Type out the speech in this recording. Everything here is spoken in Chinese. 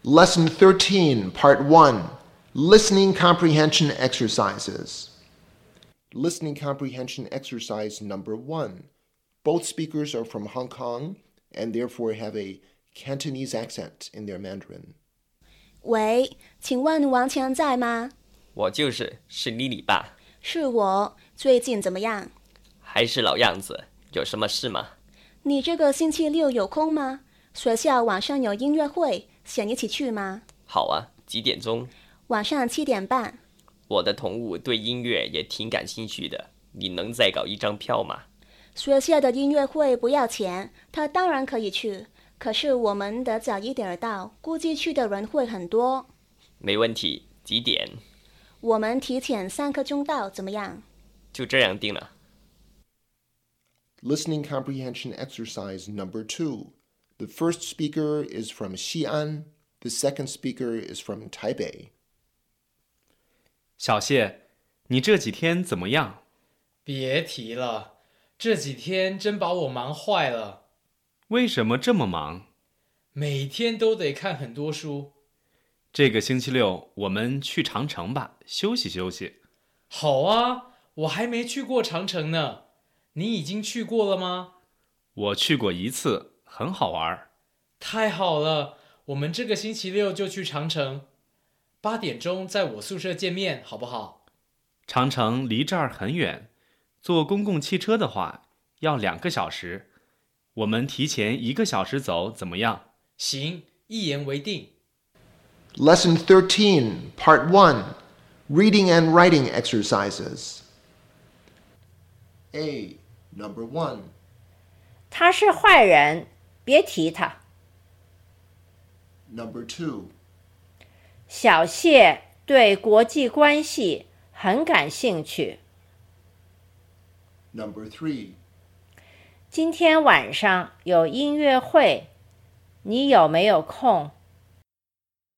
Lesson 13, Part 1, Listening Comprehension Exercises. Listening Comprehension Exercise number 1. Both speakers are from Hong Kong and therefore have a Cantonese accent in their Mandarin. 喂，请问王强在吗？ 我是你李爸。 是我，最近怎么样？ 还是老样子，有什么事吗？ 你这个星期六有空吗？学校晚上有音乐会，想一起去吗？ 好啊，几点钟？ 晚上7点半。 我的同务对音乐也挺感兴趣的，你能再搞一张票吗？ 学校的音乐会不要钱，他当然可以去，可是我们得早一点到，估计去的人会很多。 没问题，几点？ 我们提前3刻钟到，怎么样？ 就这样定了。 Listening Comprehension Exercise number 2. The first speaker is from Xi'an. The second speaker is from Taipei. 小谢，你这几天怎么样？ 别提了，这几天真把我忙坏了。 为什么这么忙？ 每天都得看很多书。 这个星期六我们去长城吧，休息休息。 好啊，我还没去过长城呢。你已经去过了吗？ 我去过一次，很好玩。 太好了，我们这个星期六就去长城，8点钟在我宿舍见面，好不好？ 长城离这儿很远，坐公共汽车的话要2个小时。我们提前1个小时走，怎么样？ 行，一言为定。 Lesson 13, Part 1, Reading and Writing Exercises. A. Number 1. 他是坏人，别提他。 Number 2. 小谢对国际关系很感兴趣。 Number 3. 今天晚上有音乐会，你有没有空？